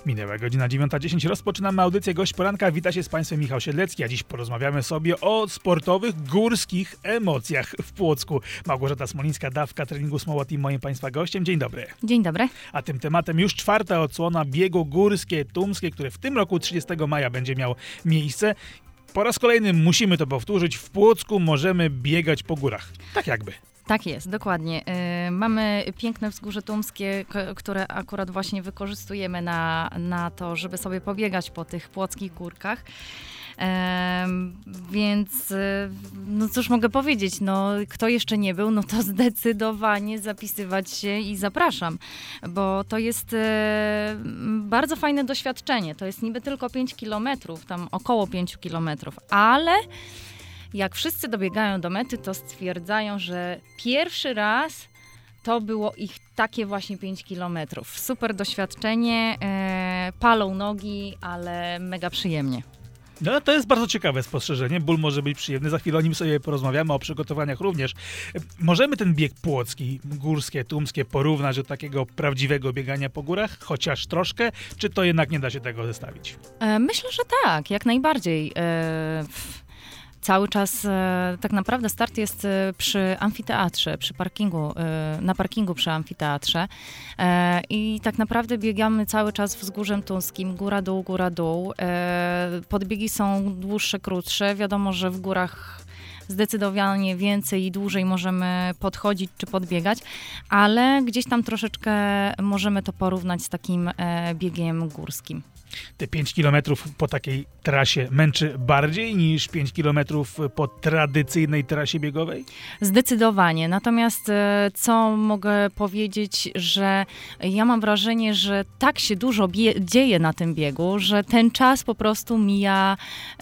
Minęła godzina 9:10. Rozpoczynamy audycję Gość Poranka. Wita się z Państwem Michał Siedlecki, a dziś porozmawiamy sobie o sportowych, górskich emocjach w Płocku. Małgorzata Smolińska-Dawka, treningu Smoła Team, moim Państwa gościem. Dzień dobry. Dzień dobry. A tym tematem już czwarta odsłona biegu górskie tumskie, które w tym roku 30 maja będzie miał miejsce. Po raz kolejny musimy to powtórzyć. W Płocku możemy biegać po górach. Tak jakby. Tak jest, dokładnie. Mamy piękne wzgórze tumskie, które akurat właśnie wykorzystujemy na to, żeby sobie pobiegać po tych płockich górkach. Więc no cóż mogę powiedzieć, no kto jeszcze nie był, no to zdecydowanie zapisywać się i zapraszam, bo to jest bardzo fajne doświadczenie. To jest niby tylko 5 kilometrów, tam około 5 kilometrów, ale jak wszyscy dobiegają do mety, to stwierdzają, że pierwszy raz to było ich takie właśnie 5 kilometrów. Super doświadczenie, palą nogi, ale mega przyjemnie. No, to jest bardzo ciekawe spostrzeżenie. Ból może być przyjemny. Za chwilę o nim sobie porozmawiamy, o przygotowaniach również. Możemy ten bieg płocki, górskie, tumskie porównać do takiego prawdziwego biegania po górach? Chociaż troszkę? Czy to jednak nie da się tego zestawić? Myślę, że tak, jak najbardziej. Cały czas tak naprawdę start jest przy amfiteatrze, przy parkingu, na parkingu przy amfiteatrze i tak naprawdę biegamy cały czas wzgórzem tumskim, góra-dół, góra-dół. Podbiegi są dłuższe, krótsze. Wiadomo, że w górach zdecydowanie więcej i dłużej możemy podchodzić czy podbiegać, ale gdzieś tam troszeczkę możemy to porównać z takim biegiem górskim. Te 5 kilometrów po takiej trasie męczy bardziej niż 5 kilometrów po tradycyjnej trasie biegowej? Zdecydowanie. Natomiast co mogę powiedzieć, że ja mam wrażenie, że tak się dużo dzieje na tym biegu, że ten czas po prostu mija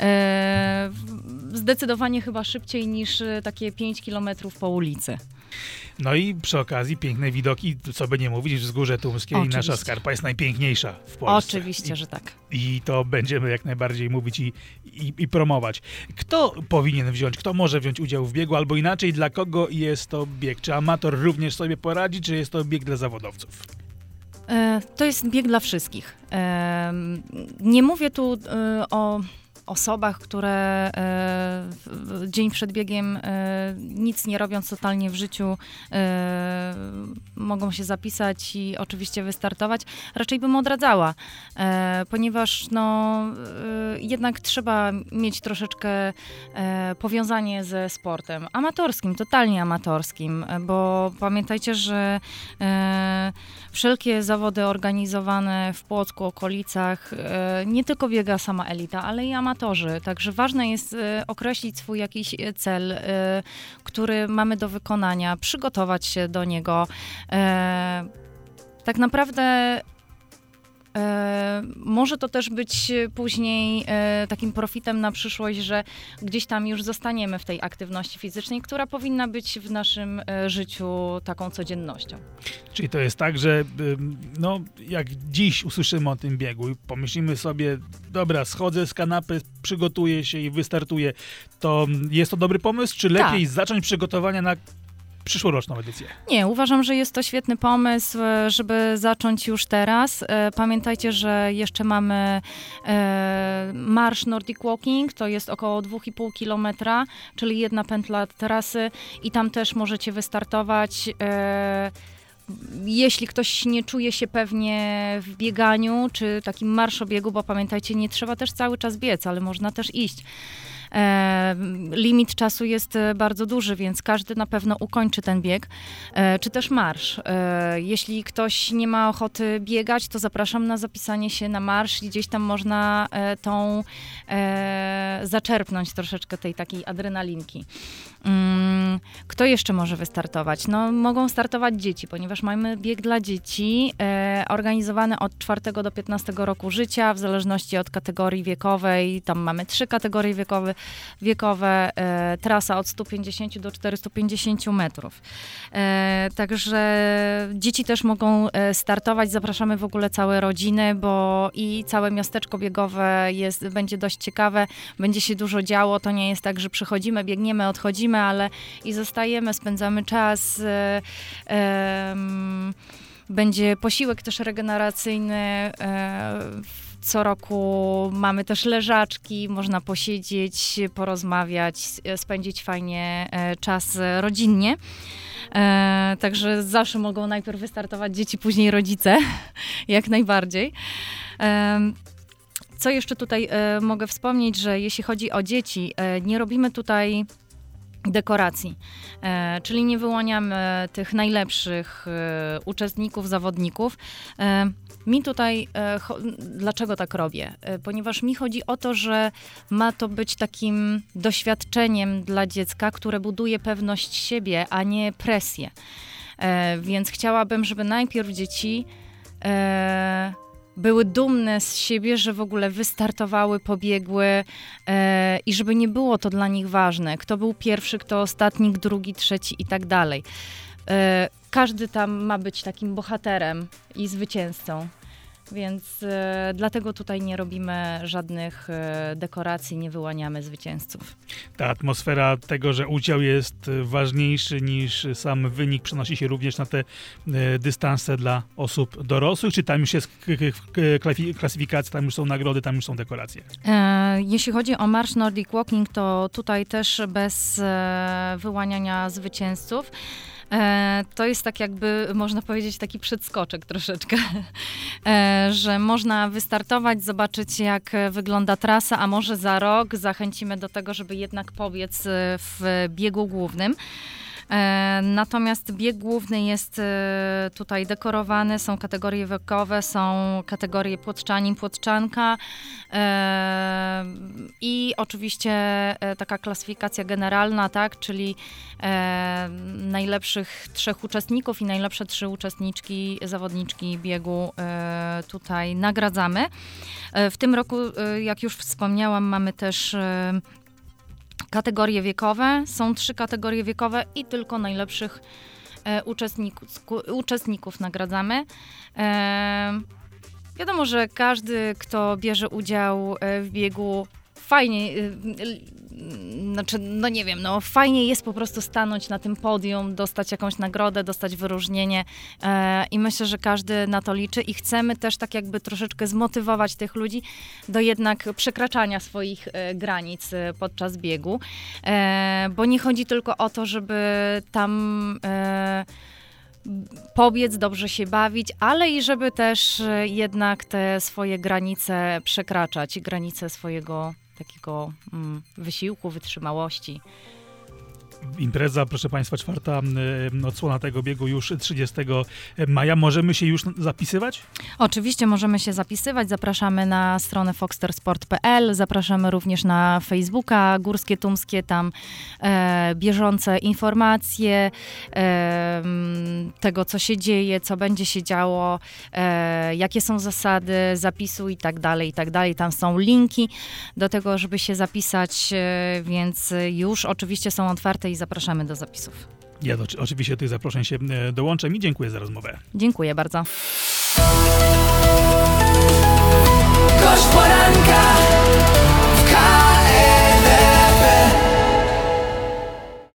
zdecydowanie chyba szybciej niż takie 5 kilometrów po ulicy. No i przy okazji piękne widoki, co by nie mówić, wzgórze tumskie i nasza skarpa jest najpiękniejsza w Polsce. Oczywiście, że tak. I to będziemy jak najbardziej mówić i promować. Kto powinien wziąć, kto może wziąć udział w biegu, albo inaczej, dla kogo jest to bieg? Czy amator również sobie poradzi, czy jest to bieg dla zawodowców? To jest bieg dla wszystkich. Nie mówię tu o osobach, które dzień przed biegiem, nic nie robiąc totalnie w życiu, mogą się zapisać i oczywiście wystartować. Raczej bym odradzała, ponieważ jednak trzeba mieć troszeczkę powiązanie ze sportem amatorskim, totalnie amatorskim, bo pamiętajcie, że wszelkie zawody organizowane w Płocku, okolicach, nie tylko biega sama elita, ale i amatorzy. Także ważne jest określić swój jakiś cel, który mamy do wykonania, przygotować się do niego. Tak naprawdę może to też być później takim profitem na przyszłość, że gdzieś tam już zostaniemy w tej aktywności fizycznej, która powinna być w naszym życiu taką codziennością. Czyli to jest tak, że jak dziś usłyszymy o tym biegu i pomyślimy sobie, dobra, schodzę z kanapy, przygotuję się i wystartuję, to jest to dobry pomysł, czy lepiej zacząć przygotowania na przyszłoroczną edycję? Nie, uważam, że jest to świetny pomysł, żeby zacząć już teraz. Pamiętajcie, że jeszcze mamy marsz Nordic Walking, to jest około 2,5 kilometra, czyli jedna pętla trasy i tam też możecie wystartować. Jeśli ktoś nie czuje się pewnie w bieganiu, czy takim marszobiegu, bo pamiętajcie, nie trzeba też cały czas biec, ale można też iść. Limit czasu jest bardzo duży, więc każdy na pewno ukończy ten bieg, czy też marsz. Jeśli ktoś nie ma ochoty biegać, to zapraszam na zapisanie się na marsz i gdzieś tam można zaczerpnąć troszeczkę tej takiej adrenalinki. Kto jeszcze może wystartować? Mogą startować dzieci, ponieważ mamy bieg dla dzieci organizowany od 4 do 15 roku życia, w zależności od kategorii wiekowej. Tam mamy 3 kategorie wiekowe, trasa od 150 do 450 metrów. Także dzieci też mogą startować. Zapraszamy w ogóle całe rodziny, bo i całe miasteczko biegowe będzie dość ciekawe, będzie się dużo działo. To nie jest tak, że przychodzimy, biegniemy, odchodzimy, ale i zostajemy, spędzamy czas. Będzie posiłek też regeneracyjny. Co roku mamy też leżaczki, można posiedzieć, porozmawiać, spędzić fajnie czas rodzinnie. Także zawsze mogą najpierw wystartować dzieci, później rodzice, jak najbardziej. Co jeszcze tutaj mogę wspomnieć, że jeśli chodzi o dzieci, nie robimy tutaj dekoracji, czyli nie wyłaniamy tych najlepszych uczestników, zawodników. Mi tutaj, dlaczego tak robię? Ponieważ mi chodzi o to, że ma to być takim doświadczeniem dla dziecka, które buduje pewność siebie, a nie presję. Więc chciałabym, żeby najpierw dzieci były dumne z siebie, że w ogóle wystartowały, pobiegły i żeby nie było to dla nich ważne. Kto był pierwszy, kto ostatni, drugi, trzeci i tak dalej. Każdy tam ma być takim bohaterem i zwycięzcą. Więc dlatego tutaj nie robimy żadnych dekoracji, nie wyłaniamy zwycięzców. Ta atmosfera tego, że udział jest ważniejszy niż sam wynik, przenosi się również na te dystanse dla osób dorosłych? Czy tam już jest klasyfikacja, tam już są nagrody, tam już są dekoracje? Jeśli chodzi o Marsz Nordic Walking, to tutaj też bez wyłaniania zwycięzców. To jest tak jakby, można powiedzieć, taki przedskoczek troszeczkę, że można wystartować, zobaczyć jak wygląda trasa, a może za rok zachęcimy do tego, żeby jednak pobiec w biegu głównym. Natomiast bieg główny jest tutaj dekorowany, są kategorie wiekowe, są kategorie płotczanin, płotczanka i oczywiście taka klasyfikacja generalna, tak, czyli najlepszych 3 uczestników i najlepsze 3 uczestniczki, zawodniczki biegu tutaj nagradzamy. W tym roku, jak już wspomniałam, mamy też kategorie wiekowe. Są 3 kategorie wiekowe i tylko najlepszych uczestników nagradzamy. Wiadomo, że każdy, kto bierze udział w biegu, fajnie, znaczy, no nie wiem, no fajnie jest po prostu stanąć na tym podium, dostać jakąś nagrodę, dostać wyróżnienie i myślę, że każdy na to liczy i chcemy też tak jakby troszeczkę zmotywować tych ludzi do jednak przekraczania swoich granic podczas biegu, bo nie chodzi tylko o to, żeby tam pobiec, dobrze się bawić, ale i żeby też jednak te swoje granice przekraczać, granice swojego takiego wysiłku, wytrzymałości. Impreza, proszę Państwa, 4. odsłona tego biegu już 30 maja. Możemy się już zapisywać? Oczywiście możemy się zapisywać. Zapraszamy na stronę foxtersport.pl, zapraszamy również na Facebooka Górskie Tumskie, tam bieżące informacje tego, co się dzieje, co będzie się działo, jakie są zasady zapisu i tak dalej, i tak dalej. Tam są linki do tego, żeby się zapisać, więc już oczywiście są otwarte i zapraszamy do zapisów. Ja oczywiście do tych zaproszeń się dołączę i dziękuję za rozmowę. Dziękuję bardzo. Gość poranka.